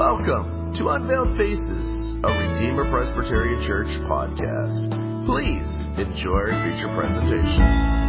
Welcome to Unveiled Faces, a Redeemer Presbyterian Church podcast. Please enjoy our feature presentation.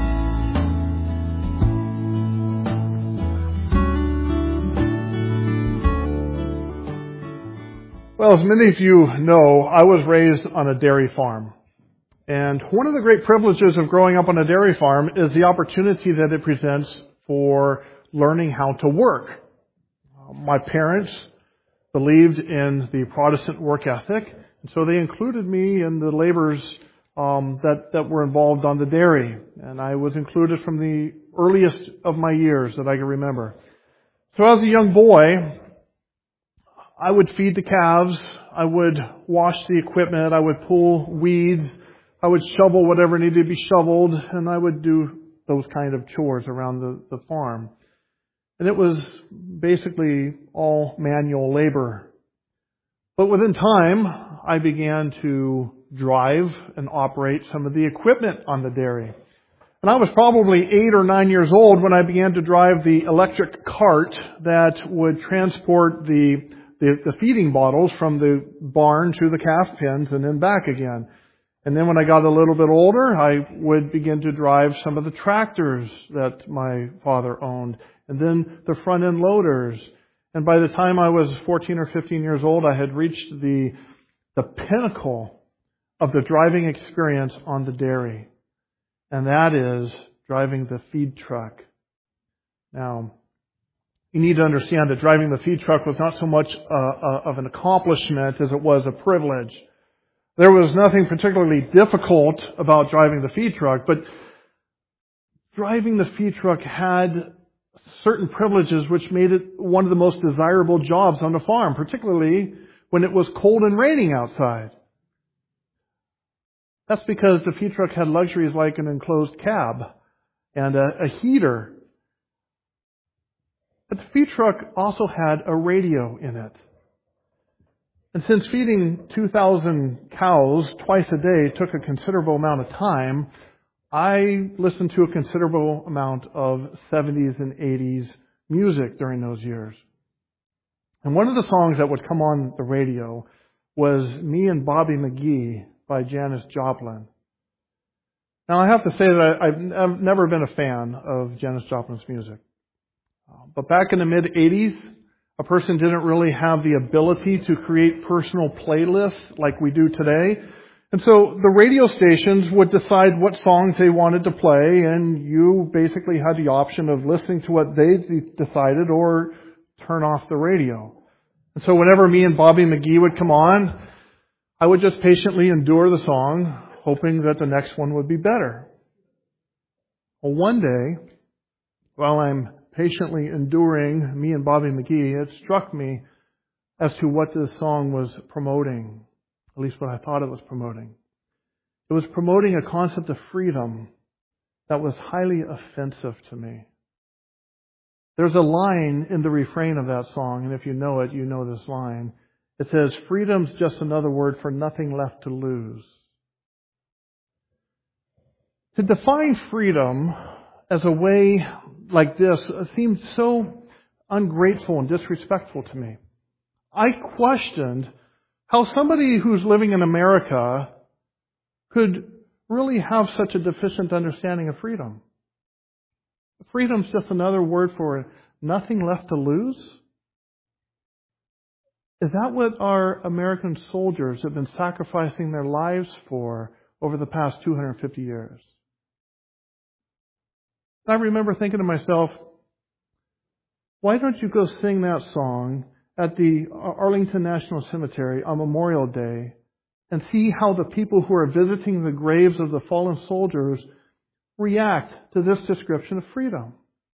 Well, as many of you know, I was raised on a dairy farm. And one of the great privileges of growing up on a dairy farm is the opportunity that it presents for learning how to work. My parents believed in the Protestant work ethic, and so they included me in the labors that were involved on the dairy. And I was included from the earliest of my years that I can remember. So as a young boy, I would feed the calves, I would wash the equipment, I would pull weeds, I would shovel whatever needed to be shoveled, and I would do those kind of chores around the farm. And it was basically all manual labor. But within time, I began to drive and operate some of the equipment on the dairy. And I was probably 8 or 9 years old when I began to drive the electric cart that would transport the feeding bottles from the barn to the calf pens and then back again. And then when I got a little bit older, I would begin to drive some of the tractors that my father owned, and then the front end loaders. And by the time I was 14 or 15 years old, I had reached the pinnacle of the driving experience on the dairy. And that is driving the feed truck. Now, you need to understand that driving the feed truck was not so much of an accomplishment as it was a privilege. There was nothing particularly difficult about driving the feed truck, but driving the feed truck had certain privileges which made it one of the most desirable jobs on the farm, particularly when it was cold and raining outside. That's because the feed truck had luxuries like an enclosed cab and a heater. But the feed truck also had a radio in it. And since feeding 2,000 cows twice a day took a considerable amount of time, I listened to a considerable amount of 70s and 80s music during those years. And one of the songs that would come on the radio was Me and Bobby McGee by Janis Joplin. Now I have to say that I've never been a fan of Janis Joplin's music. But back in the mid-80s, a person didn't really have the ability to create personal playlists like we do today. And so the radio stations would decide what songs they wanted to play, and you basically had the option of listening to what they decided or turn off the radio. And so whenever Me and Bobby McGee would come on, I would just patiently endure the song, hoping that the next one would be better. Well, one day, while I'm patiently enduring Me and Bobby McGee, it struck me as to what this song was promoting, at least what I thought it was promoting. It was promoting a concept of freedom that was highly offensive to me. There's a line in the refrain of that song, and if you know it, you know this line. It says, "Freedom's just another word for nothing left to lose." To define freedom as a way like this seemed so ungrateful and disrespectful to me. I questioned how somebody who's living in America could really have such a deficient understanding of freedom. Freedom's just another word for nothing left to lose? Is that what our American soldiers have been sacrificing their lives for over the past 250 years? I remember thinking to myself, why don't you go sing that song at the Arlington National Cemetery on Memorial Day and see how the people who are visiting the graves of the fallen soldiers react to this description of freedom?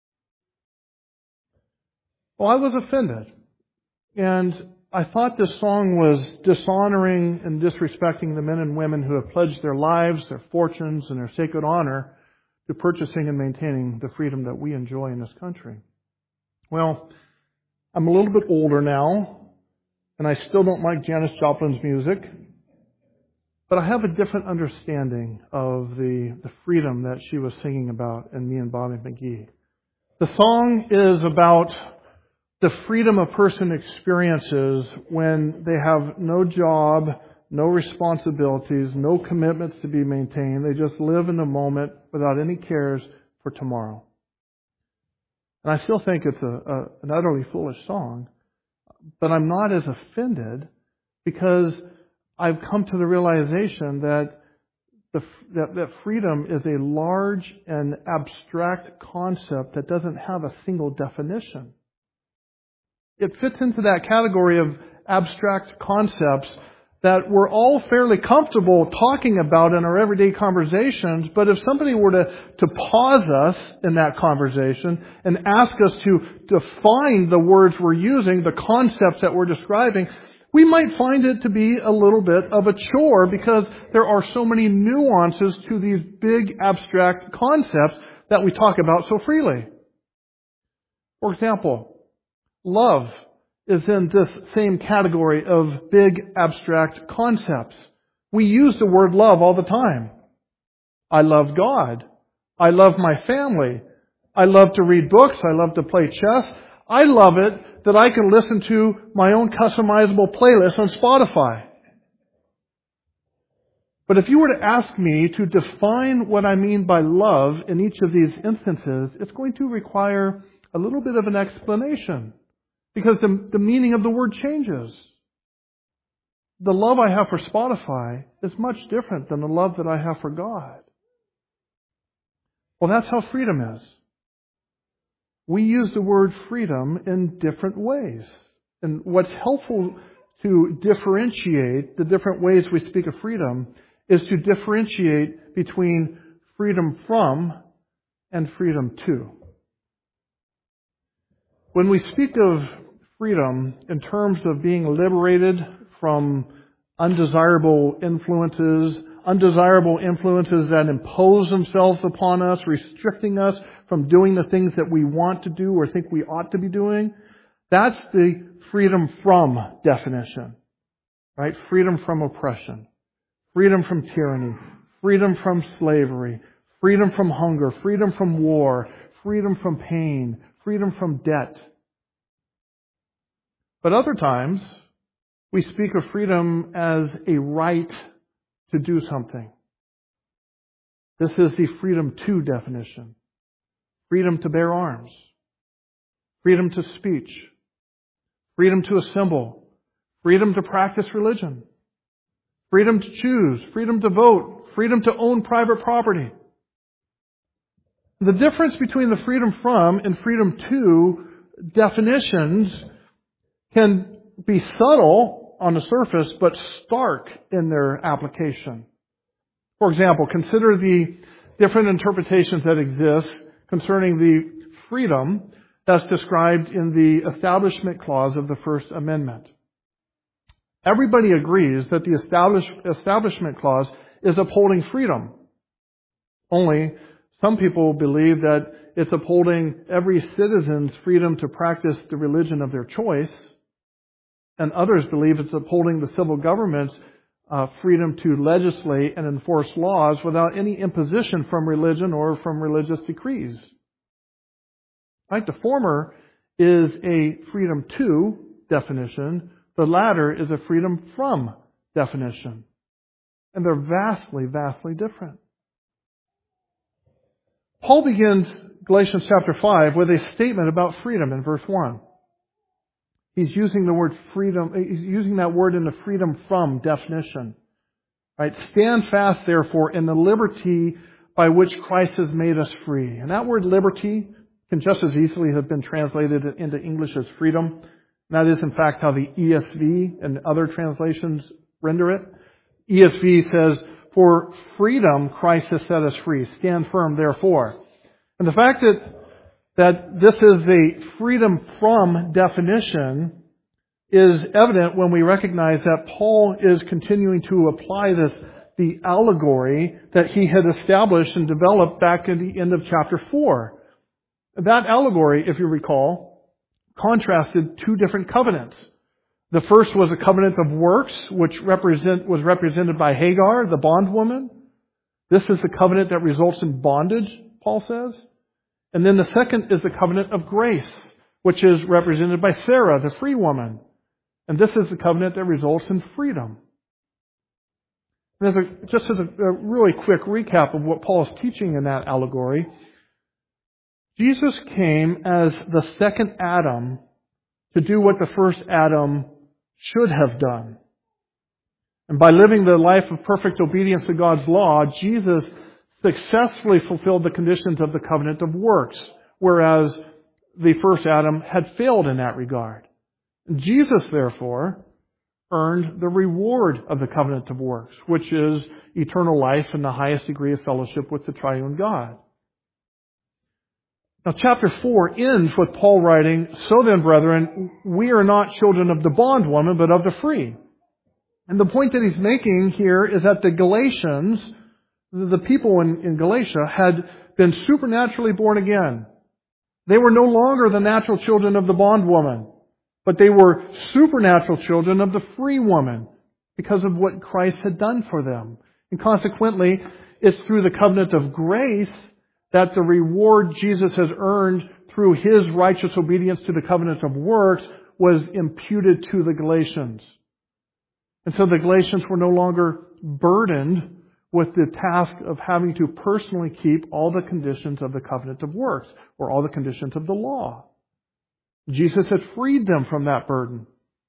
Well, I was offended. And I thought this song was dishonoring and disrespecting the men and women who have pledged their lives, their fortunes, and their sacred honor to purchasing and maintaining the freedom that we enjoy in this country. Well, I'm a little bit older now, and I still don't like Janis Joplin's music, but I have a different understanding of the freedom that she was singing about in Me and Bobby McGee. The song is about the freedom a person experiences when they have no job, no responsibilities, no commitments to be maintained. They just live in the moment without any cares for tomorrow. And I still think it's an utterly foolish song, but I'm not as offended because I've come to the realization that that freedom is a large and abstract concept that doesn't have a single definition. It fits into that category of abstract concepts that we're all fairly comfortable talking about in our everyday conversations, but if somebody were to pause us in that conversation and ask us to define the words we're using, the concepts that we're describing, we might find it to be a little bit of a chore because there are so many nuances to these big abstract concepts that we talk about so freely. For example, love is in this same category of big abstract concepts. We use the word love all the time. I love God. I love my family. I love to read books. I love to play chess. I love it that I can listen to my own customizable playlist on Spotify. But if you were to ask me to define what I mean by love in each of these instances, it's going to require a little bit of an explanation. Because the meaning of the word changes. The love I have for Spotify is much different than the love that I have for God. Well, that's how freedom is. We use the word freedom in different ways. And what's helpful to differentiate the different ways we speak of freedom is to differentiate between freedom from and freedom to. When we speak of freedom in terms of being liberated from undesirable influences that impose themselves upon us, restricting us from doing the things that we want to do or think we ought to be doing, that's the freedom from definition. Right? Freedom from oppression, freedom from tyranny, freedom from slavery, freedom from hunger, freedom from war, freedom from pain, freedom from debt. But other times, we speak of freedom as a right to do something. This is the freedom to definition. Freedom to bear arms. Freedom to speech. Freedom to assemble. Freedom to practice religion. Freedom to choose. Freedom to vote. Freedom to own private property. The difference between the freedom from and freedom to definitions can be subtle on the surface, but stark in their application. For example, consider the different interpretations that exist concerning the freedom that's described in the Establishment Clause of the First Amendment. Everybody agrees that the Establishment Clause is upholding freedom. Only some people believe that it's upholding every citizen's freedom to practice the religion of their choice, and others believe it's upholding the civil government's freedom to legislate and enforce laws without any imposition from religion or from religious decrees. Right? The former is a freedom to definition. The latter is a freedom from definition. And they're vastly, vastly different. Paul begins Galatians chapter 5 with a statement about freedom in verse 1. He's using the word freedom, he's using that word in the freedom from definition. Right? Stand fast, therefore, in the liberty by which Christ has made us free. And that word liberty can just as easily have been translated into English as freedom. That is, in fact, how the ESV and other translations render it. ESV says, for freedom Christ has set us free. Stand firm, therefore. And the fact that this is a freedom from definition is evident when we recognize that Paul is continuing to apply the allegory that he had established and developed back at the end of chapter 4. That allegory, if you recall, contrasted two different covenants. The first was a covenant of works, which was represented by Hagar, the bondwoman. This is the covenant that results in bondage, Paul says. And then the second is the covenant of grace, which is represented by Sarah, the free woman. And this is the covenant that results in freedom. And just as a really quick recap of what Paul is teaching in that allegory, Jesus came as the second Adam to do what the first Adam should have done. And by living the life of perfect obedience to God's law, Jesus successfully fulfilled the conditions of the covenant of works, whereas the first Adam had failed in that regard. Jesus, therefore, earned the reward of the covenant of works, which is eternal life and the highest degree of fellowship with the triune God. Now, chapter 4 ends with Paul writing, "So then, brethren, we are not children of the bondwoman, but of the free." And the point that he's making here is that the Galatians, the people in Galatia, had been supernaturally born again. They were no longer the natural children of the bondwoman, but they were supernatural children of the free woman because of what Christ had done for them. And consequently, it's through the covenant of grace that the reward Jesus has earned through His righteous obedience to the covenant of works was imputed to the Galatians. And so the Galatians were no longer burdened with the task of having to personally keep all the conditions of the covenant of works, or all the conditions of the law. Jesus had freed them from that burden.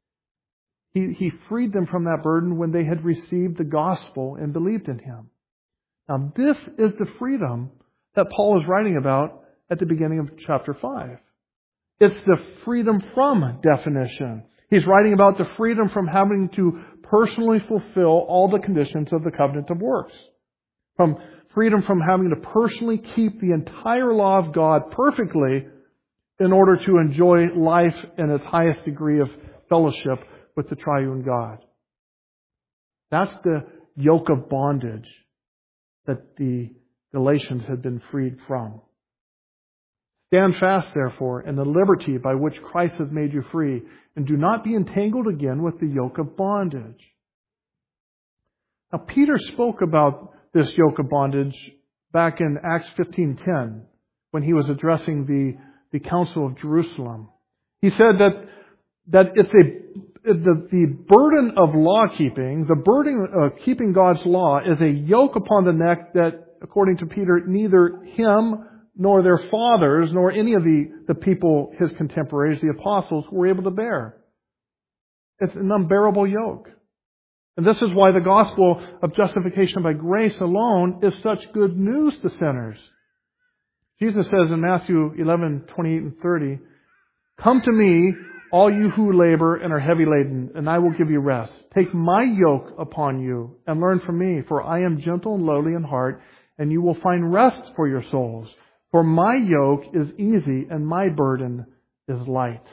He freed them from that burden when they had received the gospel and believed in Him. Now, this is the freedom that Paul is writing about at the beginning of chapter 5. It's the freedom from definition. He's writing about the freedom from having to personally fulfill all the conditions of the covenant of works. From freedom from having to personally keep the entire law of God perfectly in order to enjoy life in its highest degree of fellowship with the triune God. That's the yoke of bondage that the Galatians had been freed from. Stand fast, therefore, in the liberty by which Christ has made you free, and do not be entangled again with the yoke of bondage. Now, Peter spoke about this yoke of bondage back in Acts 15:10 when he was addressing the Council of Jerusalem. He said that it's the burden of law keeping, the burden of keeping God's law, is a yoke upon the neck that, according to Peter, neither him nor their fathers, nor any of the people, his contemporaries, the apostles, were able to bear. It's an unbearable yoke. And this is why the gospel of justification by grace alone is such good news to sinners. Jesus says in Matthew 11:28 and 30, "Come to me, all you who labor and are heavy laden, and I will give you rest. Take my yoke upon you and learn from me, for I am gentle and lowly in heart, and you will find rest for your souls. For my yoke is easy and my burden is light."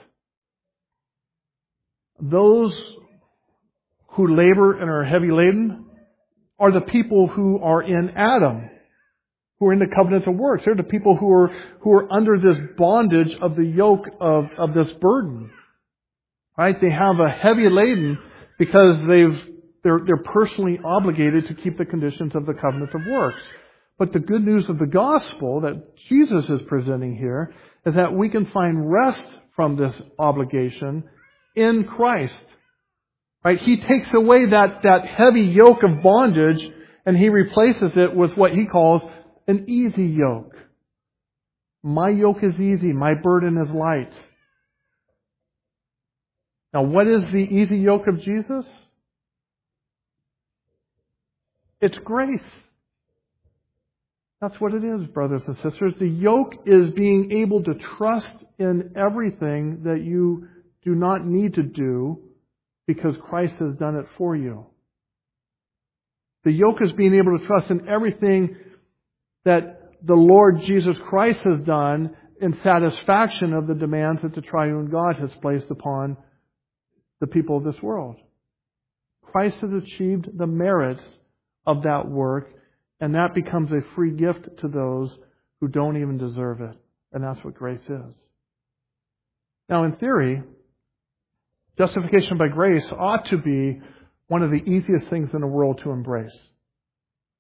Those who labor and are heavy laden are the people who are in Adam, who are in the covenant of works. They're the people who are under this bondage of the yoke of this burden. Right? They have a heavy laden because they're personally obligated to keep the conditions of the covenant of works. But the good news of the gospel that Jesus is presenting here is that we can find rest from this obligation in Christ. Right? He takes away that heavy yoke of bondage and He replaces it with what He calls an easy yoke. My yoke is easy, my burden is light. Now, what is the easy yoke of Jesus? It's grace. That's what it is, brothers and sisters. The yoke is being able to trust in everything that you do not need to do because Christ has done it for you. The yoke is being able to trust in everything that the Lord Jesus Christ has done in satisfaction of the demands that the triune God has placed upon the people of this world. Christ has achieved the merits of that work, and that becomes a free gift to those who don't even deserve it. And that's what grace is. Now, in theory, justification by grace ought to be one of the easiest things in the world to embrace.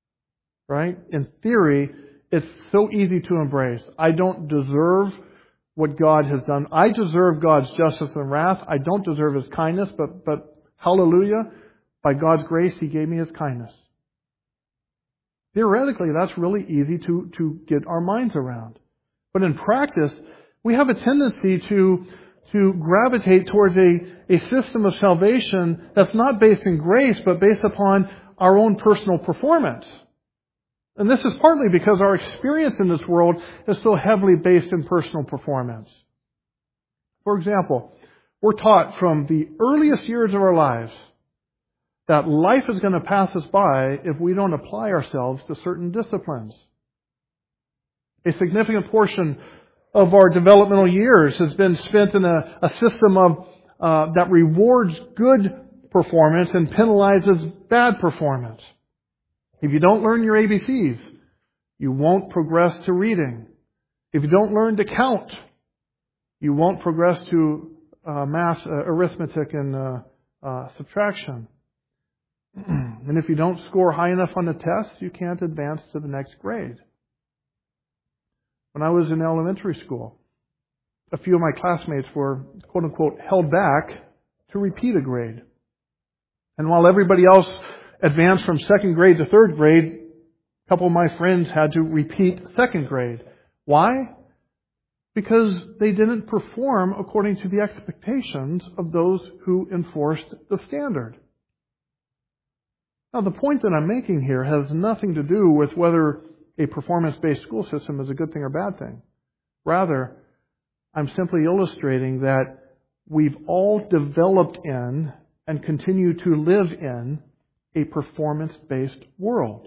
Right? In theory, it's so easy to embrace. I don't deserve what God has done. I deserve God's justice and wrath. I don't deserve His kindness, but hallelujah, by God's grace, He gave me His kindness. Theoretically, that's really easy to get our minds around. But in practice, we have a tendency to gravitate towards a system of salvation that's not based in grace, but based upon our own personal performance. And this is partly because our experience in this world is so heavily based in personal performance. For example, we're taught from the earliest years of our lives that life is going to pass us by if we don't apply ourselves to certain disciplines. A significant portion of our developmental years has been spent in a system of that rewards good performance and penalizes bad performance. If you don't learn your ABCs, you won't progress to reading. If you don't learn to count, you won't progress to math, arithmetic, and subtraction. And if you don't score high enough on the test, you can't advance to the next grade. When I was in elementary school, a few of my classmates were, quote unquote, held back to repeat a grade. And while everybody else advanced from second grade to third grade, a couple of my friends had to repeat second grade. Why? Because they didn't perform according to the expectations of those who enforced the standard. Now, the point that I'm making here has nothing to do with whether a performance-based school system is a good thing or bad thing. Rather, I'm simply illustrating that we've all developed in and continue to live in a performance-based world.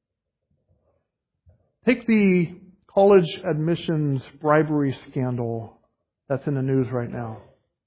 Take the college admissions bribery scandal that's in the news right now.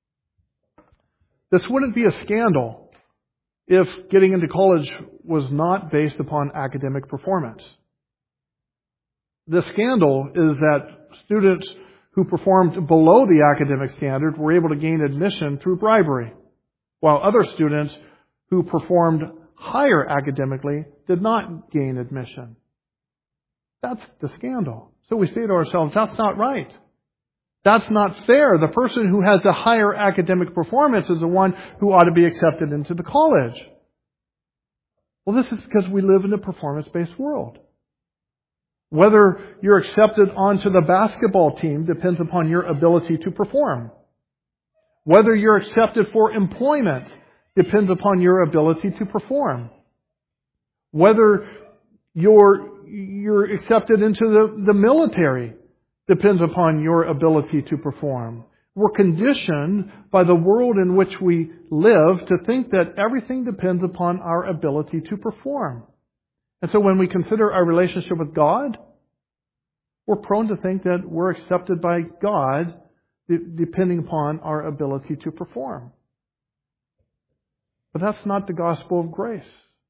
This wouldn't be a scandal if getting into college was not based upon academic performance. The scandal is that students who performed below the academic standard were able to gain admission through bribery, while other students who performed higher academically did not gain admission. That's the scandal. So we say to ourselves, that's not right. That's not fair. The person who has the higher academic performance is the one who ought to be accepted into the college. Well, this is because we live in a performance-based world. Whether you're accepted onto the basketball team depends upon your ability to perform. Whether you're accepted for employment depends upon your ability to perform. Whether you're accepted into the military depends upon your ability to perform. We're conditioned by the world in which we live to think that everything depends upon our ability to perform. And so when we consider our relationship with God, we're prone to think that we're accepted by God depending upon our ability to perform. But that's not the gospel of grace.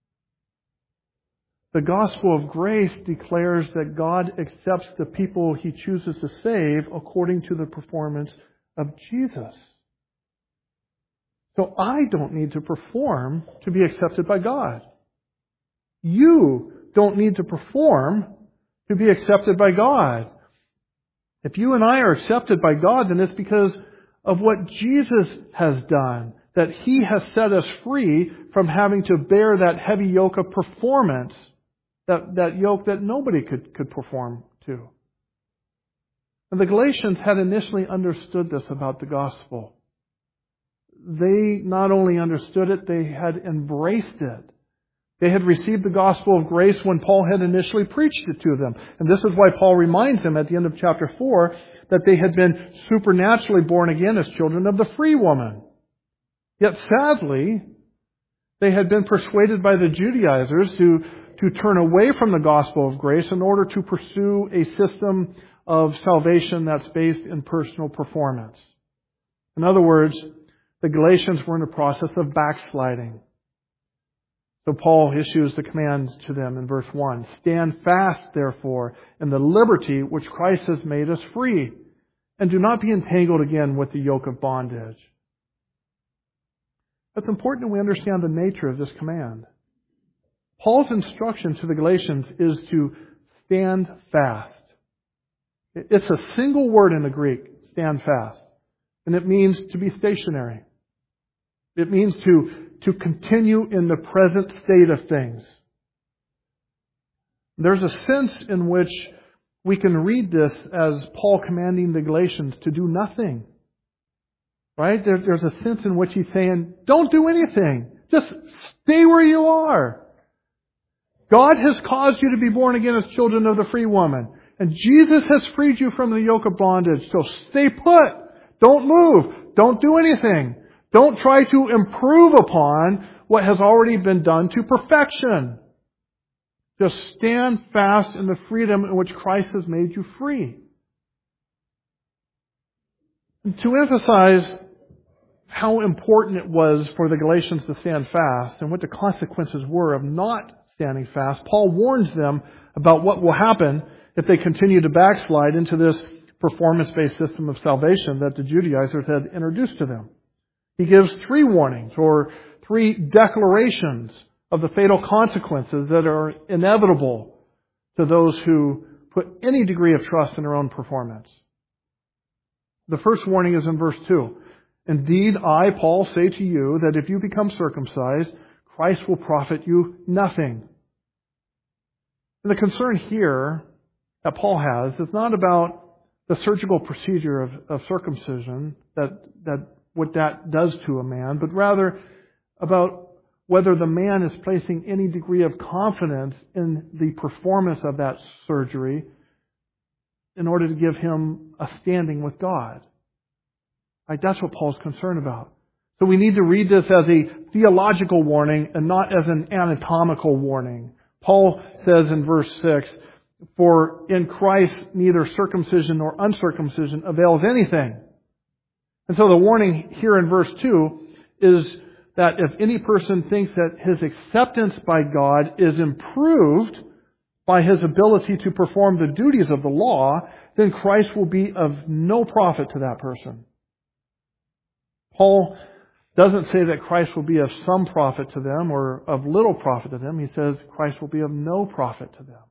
The gospel of grace declares that God accepts the people He chooses to save according to the performance of Jesus. So I don't need to perform to be accepted by God. You don't need to perform to be accepted by God. If you and I are accepted by God, then it's because of what Jesus has done, that He has set us free from having to bear that heavy yoke of performance, that yoke that nobody could perform to. And the Galatians had initially understood this about the gospel. They not only understood it, they had embraced it. They had received the gospel of grace when Paul had initially preached it to them. And this is why Paul reminds them at the end of chapter 4 that they had been supernaturally born again as children of the free woman. Yet sadly, they had been persuaded by the Judaizers to turn away from the gospel of grace in order to pursue a system of salvation that's based in personal performance. In other words, the Galatians were in the process of backsliding. So Paul issues the command to them in verse 1. Stand fast, therefore, in the liberty which Christ has made us free, and do not be entangled again with the yoke of bondage. It's important that we understand the nature of this command. Paul's instruction to the Galatians is to stand fast. It's a single word in the Greek, stand fast. And it means to be stationary. It means to continue in the present state of things. There's a sense in which we can read this as Paul commanding the Galatians to do nothing. Right? There's a sense in which he's saying, don't do anything. Just stay where you are. God has caused you to be born again as children of the free woman. And Jesus has freed you from the yoke of bondage. So stay put. Don't move. Don't do anything. Don't try to improve upon what has already been done to perfection. Just stand fast in the freedom in which Christ has made you free. And to emphasize how important it was for the Galatians to stand fast and what the consequences were of not standing fast, Paul warns them about what will happen if they continue to backslide into this performance-based system of salvation that the Judaizers had introduced to them. He gives 3 warnings or 3 declarations of the fatal consequences that are inevitable to those who put any degree of trust in their own performance. The first warning is in verse 2. Indeed, I, Paul, say to you that if you become circumcised, Christ will profit you nothing. And the concern here that Paul has is not about the surgical procedure of circumcision, that what that does to a man, but rather about whether the man is placing any degree of confidence in the performance of that surgery in order to give him a standing with God. Right? That's what Paul's concerned about. So we need to read this as a theological warning and not as an anatomical warning. Paul says in verse 6, for in Christ neither circumcision nor uncircumcision avails anything. And so the warning here in verse 2 is that if any person thinks that his acceptance by God is improved by his ability to perform the duties of the law, then Christ will be of no profit to that person. Paul doesn't say that Christ will be of some profit to them or of little profit to them. He says Christ will be of no profit to them.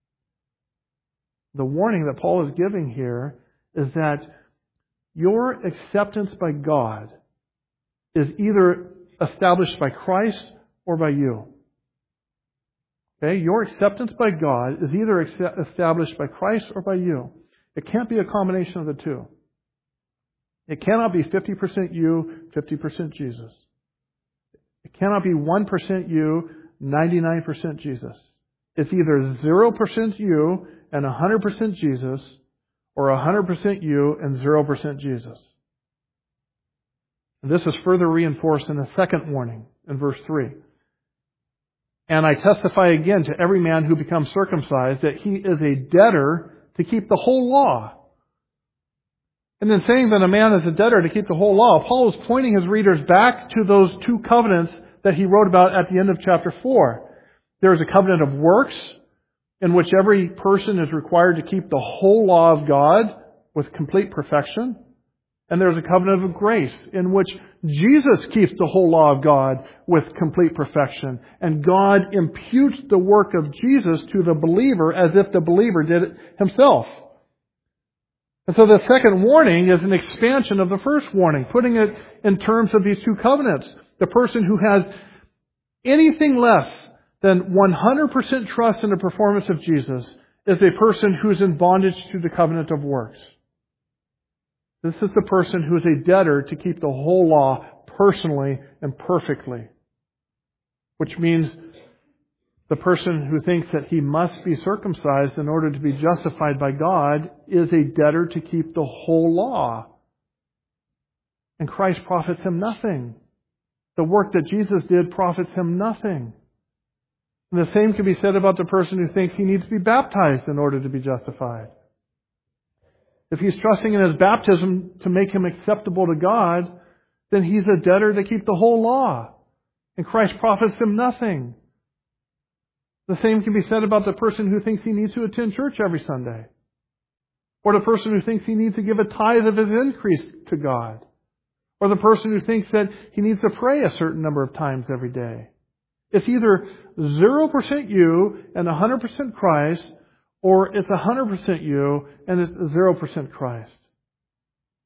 The warning that Paul is giving here is that your acceptance by God is either established by Christ or by you. Okay? Your acceptance by God is either established by Christ or by you. It can't be a combination of the two. It cannot be 50% you, 50% Jesus. It cannot be 1% you, 99% Jesus. It's either 0% you and 100% Jesus, or 100% you and 0% Jesus. And this is further reinforced in the second warning in verse 3. And I testify again to every man who becomes circumcised that he is a debtor to keep the whole law. And in saying that a man is a debtor to keep the whole law, Paul is pointing his readers back to those 2 covenants that he wrote about at the end of chapter 4. There is a covenant of works, in which every person is required to keep the whole law of God with complete perfection. And there's a covenant of grace, in which Jesus keeps the whole law of God with complete perfection. And God imputes the work of Jesus to the believer as if the believer did it himself. And so the second warning is an expansion of the first warning, putting it in terms of these 2 covenants. The person who has anything less than 100% trust in the performance of Jesus is a person who's in bondage to the covenant of works. This is the person who is a debtor to keep the whole law personally and perfectly. Which means the person who thinks that he must be circumcised in order to be justified by God is a debtor to keep the whole law. And Christ profits him nothing. The work that Jesus did profits him nothing. And the same can be said about the person who thinks he needs to be baptized in order to be justified. If he's trusting in his baptism to make him acceptable to God, then he's a debtor to keep the whole law. And Christ profits him nothing. The same can be said about the person who thinks he needs to attend church every Sunday. Or the person who thinks he needs to give a tithe of his increase to God. Or the person who thinks that he needs to pray a certain number of times every day. It's either 0% you and 100% Christ, or it's 100% you and it's 0% Christ.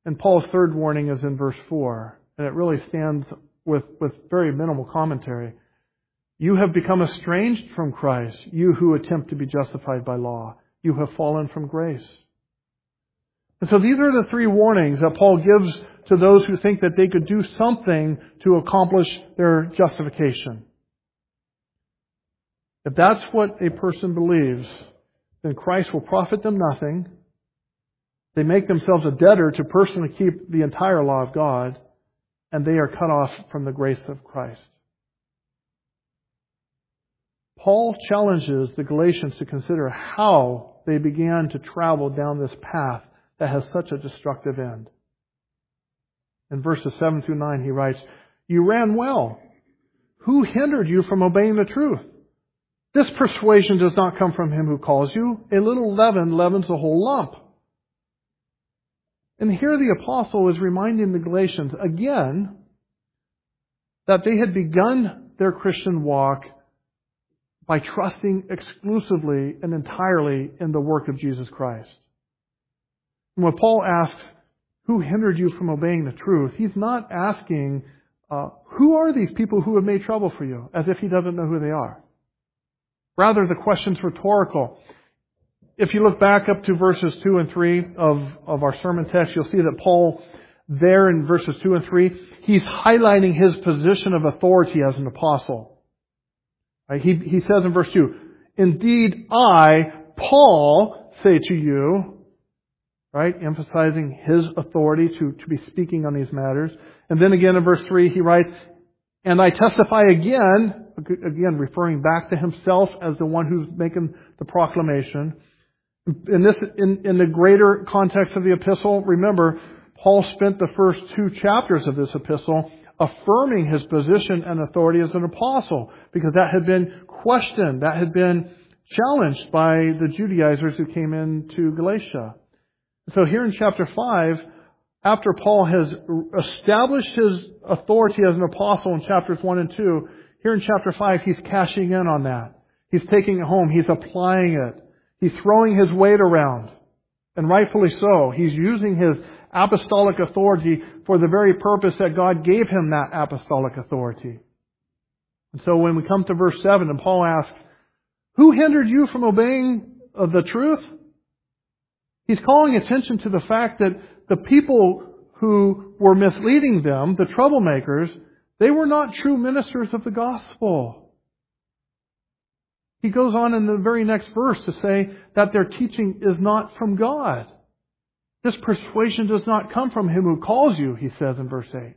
And Paul's third warning is in verse 4, and it really stands with very minimal commentary. You have become estranged from Christ, you who attempt to be justified by law. You have fallen from grace. And so these are the three warnings that Paul gives to those who think that they could do something to accomplish their justification. If that's what a person believes, then Christ will profit them nothing. They make themselves a debtor to personally keep the entire law of God, and they are cut off from the grace of Christ. Paul challenges the Galatians to consider how they began to travel down this path that has such a destructive end. In verses 7 through 9 he writes, You ran well. Who hindered you from obeying the truth? This persuasion does not come from him who calls you. A little leaven leavens the whole lump. And here the apostle is reminding the Galatians again that they had begun their Christian walk by trusting exclusively and entirely in the work of Jesus Christ. And when Paul asks, who hindered you from obeying the truth? He's not asking, who are these people who have made trouble for you? As if he doesn't know who they are. Rather, the question's rhetorical. If you look back up to verses 2 and 3 of our sermon text, you'll see that Paul, there in verses 2 and 3, he's highlighting his position of authority as an apostle. Right? He says in verse 2, Indeed, I, Paul, say to you, right? Emphasizing his authority to be speaking on these matters. And then again in verse 3, he writes, And I testify again referring back to himself as the one who's making the proclamation. In the greater context of the epistle, remember, Paul spent the first 2 chapters of this epistle affirming his position and authority as an apostle, because that had been questioned, that had been challenged by the Judaizers who came into Galatia. So here in chapter 5, after Paul has established his authority as an apostle in chapters 1 and 2, here in chapter 5, he's cashing in on that. He's taking it home. He's applying it. He's throwing his weight around. And rightfully so. He's using his apostolic authority for the very purpose that God gave him that apostolic authority. And so when we come to verse 7 and Paul asks, Who hindered you from obeying the truth? He's calling attention to the fact that the people who were misleading them, the troublemakers, they were not true ministers of the gospel. He goes on in the very next verse to say that their teaching is not from God. This persuasion does not come from him who calls you, he says in verse 8.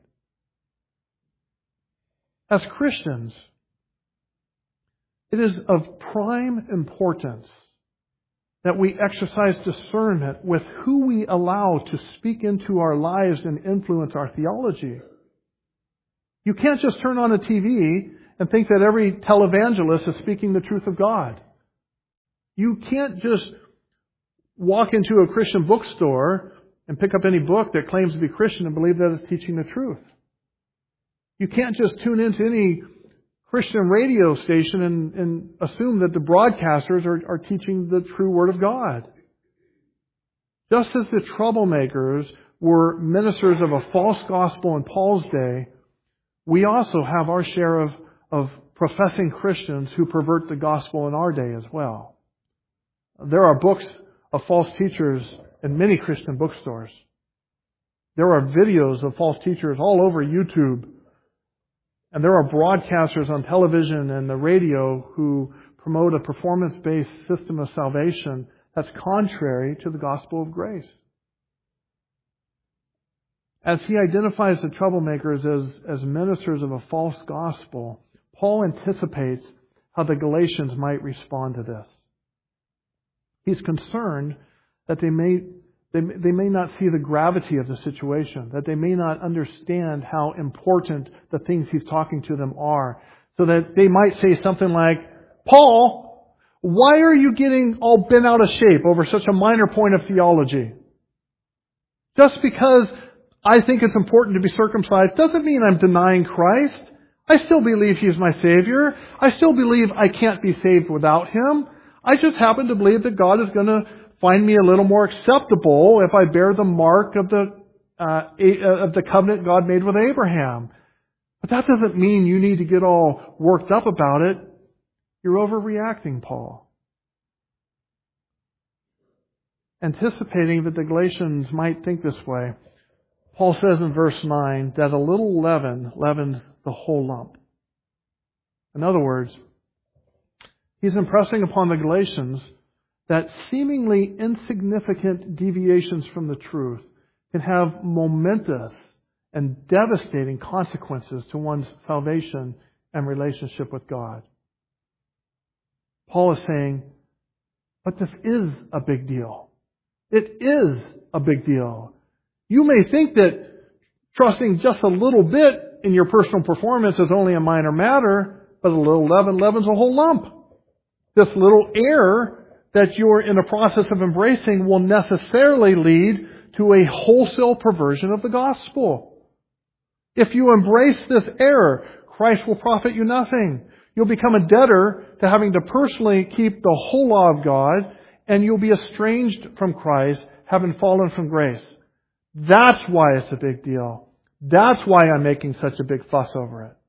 As Christians, it is of prime importance that we exercise discernment with who we allow to speak into our lives and influence our theology. You can't just turn on a TV and think that every televangelist is speaking the truth of God. You can't just walk into a Christian bookstore and pick up any book that claims to be Christian and believe that it's teaching the truth. You can't just tune into any Christian radio station and assume that the broadcasters are teaching the true Word of God. Just as the troublemakers were ministers of a false gospel in Paul's day, we also have our share of professing Christians who pervert the gospel in our day as well. There are books of false teachers in many Christian bookstores. There are videos of false teachers all over YouTube. And there are broadcasters on television and the radio who promote a performance-based system of salvation that's contrary to the gospel of grace. As he identifies the troublemakers as ministers of a false gospel, Paul anticipates how the Galatians might respond to this. He's concerned that they may not see the gravity of the situation, that they may not understand how important the things he's talking to them are, so that they might say something like, Paul, why are you getting all bent out of shape over such a minor point of theology? Just because I think it's important to be circumcised doesn't mean I'm denying Christ. I still believe He's my Savior. I still believe I can't be saved without Him. I just happen to believe that God is going to find me a little more acceptable if I bear the mark of the of the covenant God made with Abraham. But that doesn't mean you need to get all worked up about it. You're overreacting, Paul. Anticipating that the Galatians might think this way, Paul says in verse 9 that a little leaven leavens the whole lump. In other words, he's impressing upon the Galatians that seemingly insignificant deviations from the truth can have momentous and devastating consequences to one's salvation and relationship with God. Paul is saying, but this is a big deal. It is a big deal. You may think that trusting just a little bit in your personal performance is only a minor matter, but a little leaven leavens a whole lump. This little error that you're in the process of embracing will necessarily lead to a wholesale perversion of the gospel. If you embrace this error, Christ will profit you nothing. You'll become a debtor to having to personally keep the whole law of God, and you'll be estranged from Christ, having fallen from grace. That's why it's a big deal. That's why I'm making such a big fuss over it.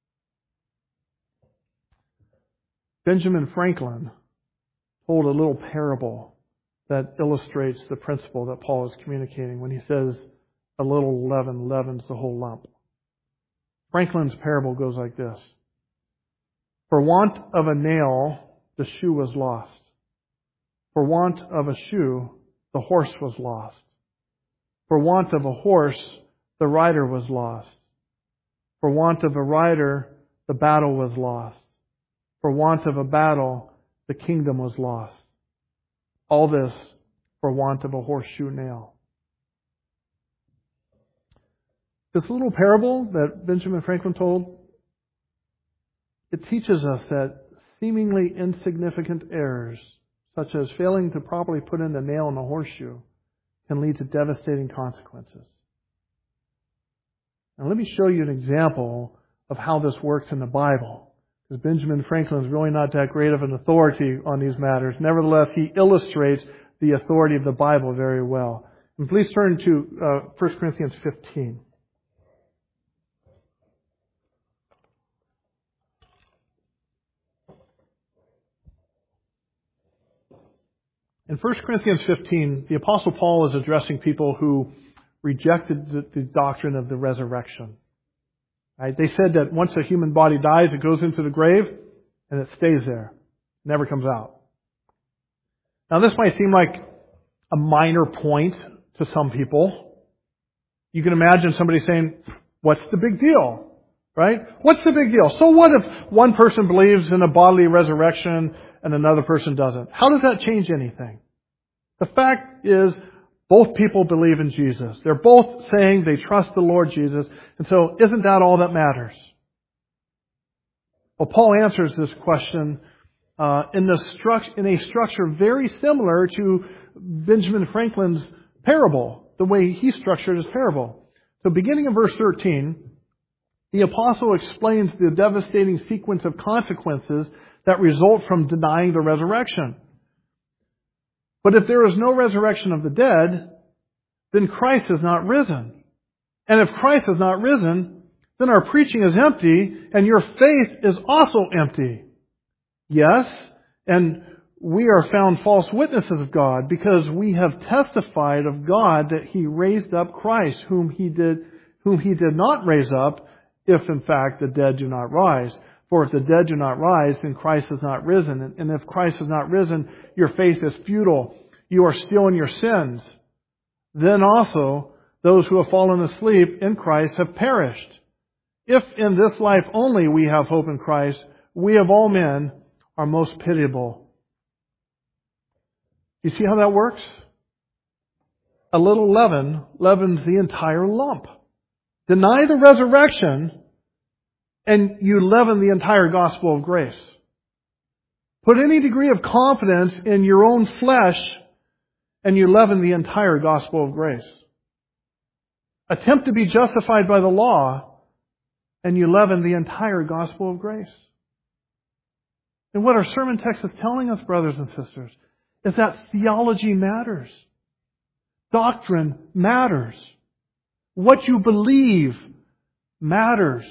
Benjamin Franklin told a little parable that illustrates the principle that Paul is communicating when he says, a little leaven leavens the whole lump. Franklin's parable goes like this. For want of a nail, the shoe was lost. For want of a shoe, the horse was lost. For want of a horse, the rider was lost. For want of a rider, the battle was lost. For want of a battle, the kingdom was lost. All this for want of a horseshoe nail. This little parable that Benjamin Franklin told, it teaches us that seemingly insignificant errors, such as failing to properly put in the nail in the horseshoe, can lead to devastating consequences. Now let me show you an example of how this works in the Bible. Because Benjamin Franklin is really not that great of an authority on these matters. Nevertheless, he illustrates the authority of the Bible very well. And please turn to 1 Corinthians 15. In 1 Corinthians 15, the Apostle Paul is addressing people who rejected the doctrine of the resurrection. Right? They said that once a human body dies, it goes into the grave and it stays there. Never comes out. Now this might seem like a minor point to some people. You can imagine somebody saying, what's the big deal? Right? What's the big deal? So what if one person believes in a bodily resurrection and another person doesn't? How does that change anything? The fact is, both people believe in Jesus. They're both saying they trust the Lord Jesus. And so isn't that all that matters? Well, Paul answers this question in a structure very similar to Benjamin Franklin's parable, the way he structured his parable. So beginning in verse 13, the apostle explains the devastating sequence of consequences that result from denying the resurrection. But if there is no resurrection of the dead, then Christ has not risen. And if Christ has not risen, then our preaching is empty and your faith is also empty. Yes, and we are found false witnesses of God because we have testified of God that He raised up Christ, whom He did not raise up, if in fact the dead do not rise. For if the dead do not rise, then Christ has not risen. And if Christ has not risen, your faith is futile. You are still in your sins. Then also, those who have fallen asleep in Christ have perished. If in this life only we have hope in Christ, we of all men are most pitiable. You see how that works? A little leaven leavens the entire lump. Deny the resurrection, and you leaven the entire gospel of grace. Put any degree of confidence in your own flesh, and you leaven the entire gospel of grace. Attempt to be justified by the law, and you leaven the entire gospel of grace. And what our sermon text is telling us, brothers and sisters, is that theology matters. Doctrine matters. What you believe matters.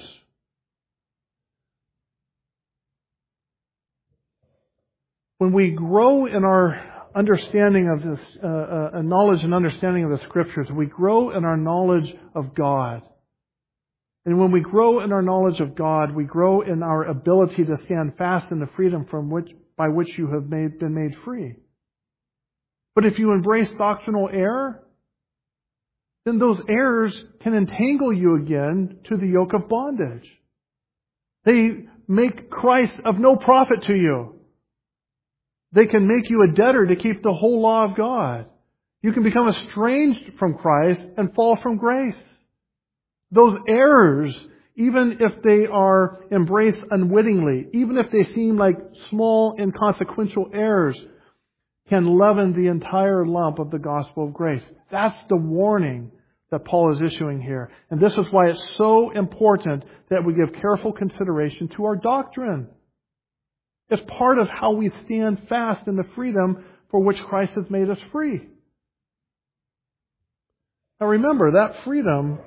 When we grow in our understanding of this, knowledge and understanding of the Scriptures, we grow in our knowledge of God. And when we grow in our knowledge of God, we grow in our ability to stand fast in the freedom by which you have been made free. But if you embrace doctrinal error, then those errors can entangle you again to the yoke of bondage. They make Christ of no profit to you. They can make you a debtor to keep the whole law of God. You can become estranged from Christ and fall from grace. Those errors, even if they are embraced unwittingly, even if they seem like small, inconsequential errors, can leaven the entire lump of the gospel of grace. That's the warning that Paul is issuing here. And this is why it's so important that we give careful consideration to our doctrine. It's part of how we stand fast in the freedom for which Christ has made us free. Now remember, that freedom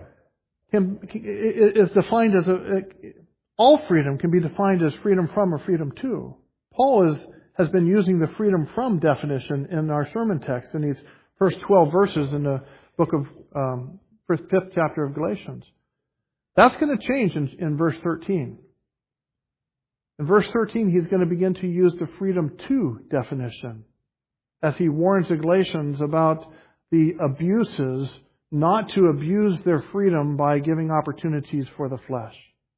is defined as all freedom can be defined as freedom from or freedom to. Paul has been using the freedom from definition in our sermon text in these first 12 verses in the book of 5th chapter of Galatians. That's going to change in verse 13. In verse 13, he's going to begin to use the freedom to definition as he warns the Galatians about the abuses, not to abuse their freedom by giving opportunities for the flesh.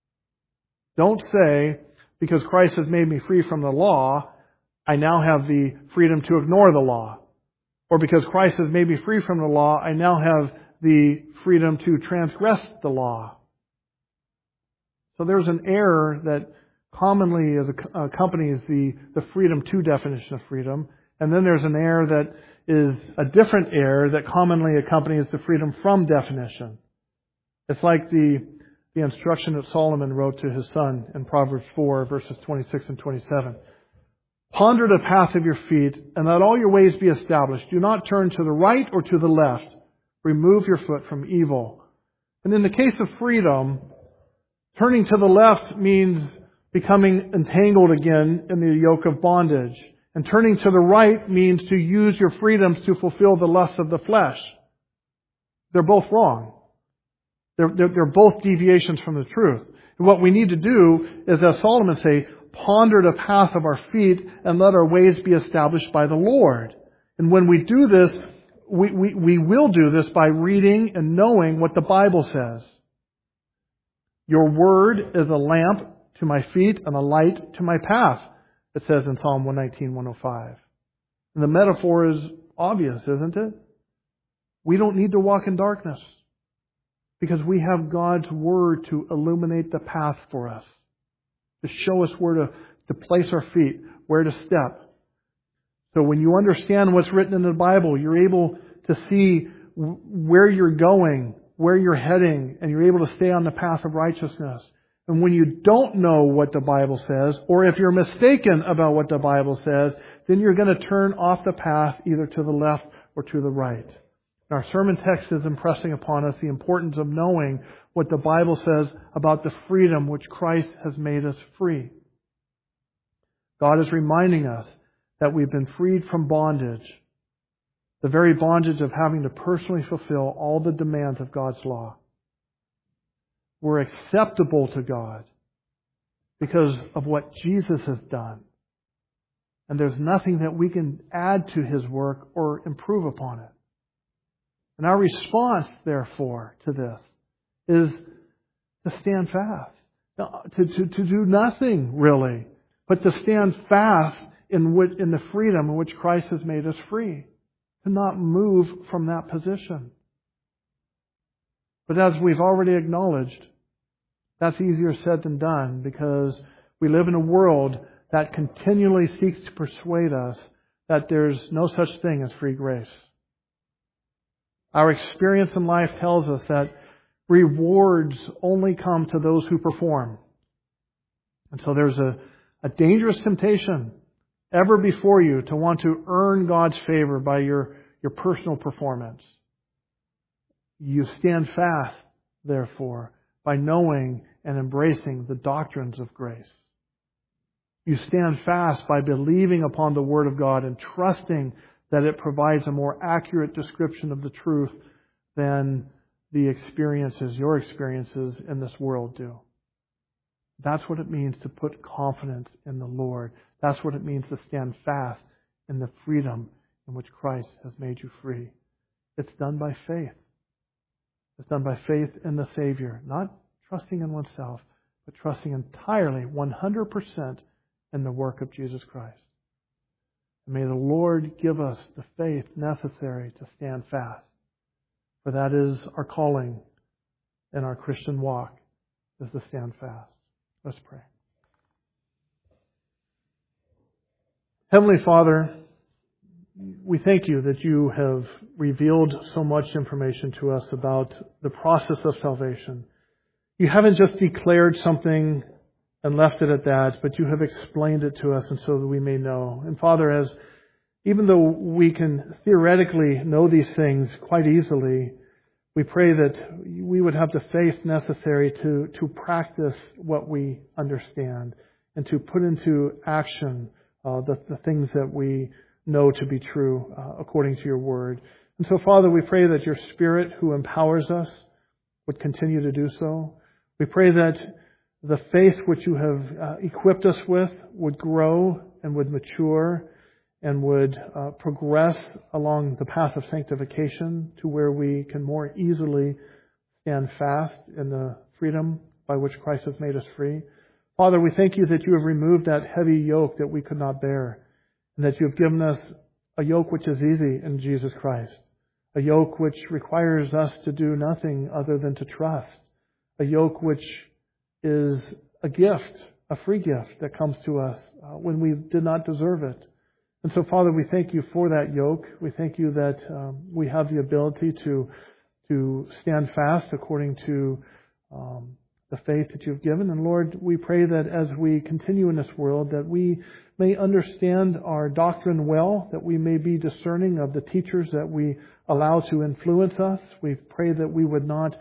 Don't say, because Christ has made me free from the law, I now have the freedom to ignore the law. Or because Christ has made me free from the law, I now have the freedom to transgress the law. So there's an error that commonly accompanies the freedom to definition of freedom. And then there's an error that is a different error that commonly accompanies the freedom from definition. It's like the instruction that Solomon wrote to his son in Proverbs 4, verses 26 and 27. Ponder the path of your feet, and let all your ways be established. Do not turn to the right or to the left. Remove your foot from evil. And in the case of freedom, turning to the left means becoming entangled again in the yoke of bondage. And turning to the right means to use your freedoms to fulfill the lusts of the flesh. They're both wrong. They're both deviations from the truth. And what we need to do is, as Solomon say, ponder the path of our feet and let our ways be established by the Lord. And when we do this, we will do this by reading and knowing what the Bible says. Your word is a lamp to my feet and a light to my path, it says in Psalm 119, 105. And the metaphor is obvious, isn't it? We don't need to walk in darkness because we have God's word to illuminate the path for us, to show us where to place our feet, where to step. So when you understand what's written in the Bible, you're able to see where you're going, where you're heading, and you're able to stay on the path of righteousness. And when you don't know what the Bible says, or if you're mistaken about what the Bible says, then you're going to turn off the path either to the left or to the right. And our sermon text is impressing upon us the importance of knowing what the Bible says about the freedom which Christ has made us free. God is reminding us that we've been freed from bondage, the very bondage of having to personally fulfill all the demands of God's law. We're acceptable to God because of what Jesus has done. And there's nothing that we can add to His work or improve upon it. And our response, therefore, to this is to stand fast. To do nothing, really, but to stand fast in the freedom in which Christ has made us free. To not move from that position. But as we've already acknowledged, that's easier said than done because we live in a world that continually seeks to persuade us that there's no such thing as free grace. Our experience in life tells us that rewards only come to those who perform. And so there's a dangerous temptation ever before you to want to earn God's favor by your personal performance. You stand fast, therefore, by knowing and embracing the doctrines of grace. You stand fast by believing upon the Word of God and trusting that it provides a more accurate description of the truth than your experiences in this world do. That's what it means to put confidence in the Lord. That's what it means to stand fast in the freedom in which Christ has made you free. It's done by faith. It's done by faith in the Savior, not trusting in oneself, but trusting entirely, 100% in the work of Jesus Christ. And may the Lord give us the faith necessary to stand fast. For that is our calling in our Christian walk, is to stand fast. Let's pray. Heavenly Father, we thank you that you have revealed so much information to us about the process of salvation. You haven't just declared something and left it at that, but you have explained it to us and so that we may know. And Father, even though we can theoretically know these things quite easily, we pray that we would have the faith necessary to practice what we understand and to put into action the things that we know to be true according to your word. And so, Father, we pray that your Spirit, who empowers us, would continue to do so. We pray that the faith which you have equipped us with would grow and would mature and would progress along the path of sanctification to where we can more easily stand fast in the freedom by which Christ has made us free. Father, we thank you that you have removed that heavy yoke that we could not bear, and that you have given us a yoke which is easy in Jesus Christ, a yoke which requires us to do nothing other than to trust, a yoke which is a gift, a free gift that comes to us when we did not deserve it. And so, Father, we thank you for that yoke. We thank you that we have the ability to stand fast according to the faith that you've given. And Lord, we pray that as we continue in this world, that we may understand our doctrine well, that we may be discerning of the teachers that we allow to influence us. We pray that we would not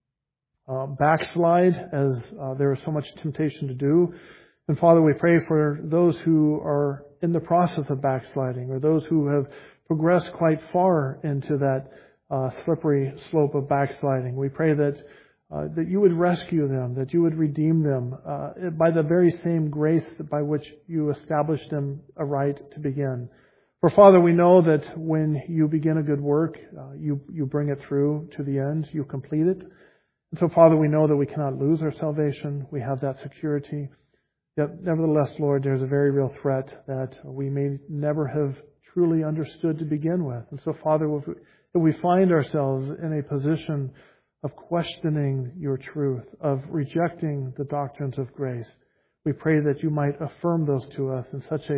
backslide as there is so much temptation to do. And Father, we pray for those who are in the process of backsliding, or those who have progressed quite far into that slippery slope of backsliding. We pray that you would rescue them, that you would redeem them by the very same grace by which you established them aright to begin. For Father, we know that when you begin a good work, you bring it through to the end, you complete it. And so, Father, we know that we cannot lose our salvation. We have that security. Yet, nevertheless, Lord, there's a very real threat that we may never have truly understood to begin with. And so, Father, if we find ourselves in a position of questioning your truth, of rejecting the doctrines of grace, we pray that you might affirm those to us in such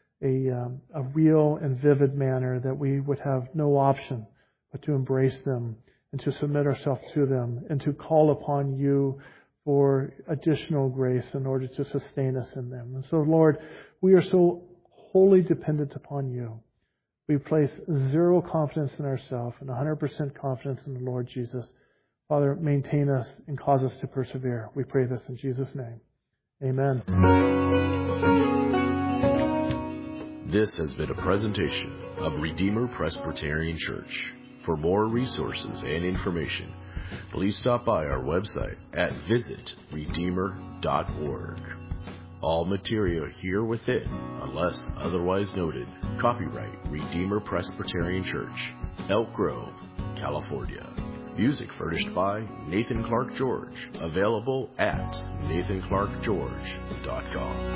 a real and vivid manner that we would have no option but to embrace them and to submit ourselves to them and to call upon you for additional grace in order to sustain us in them. And so, Lord, we are so wholly dependent upon you. We place zero confidence in ourselves and 100% confidence in the Lord Jesus. Father, maintain us and cause us to persevere. We pray this in Jesus' name. Amen. This has been a presentation of Redeemer Presbyterian Church. For more resources and information, please stop by our website at visitredeemer.org. All material here within, unless otherwise noted, copyright Redeemer Presbyterian Church, Elk Grove, California. Music furnished by Nathan Clark George, available at nathanclarkgeorge.com.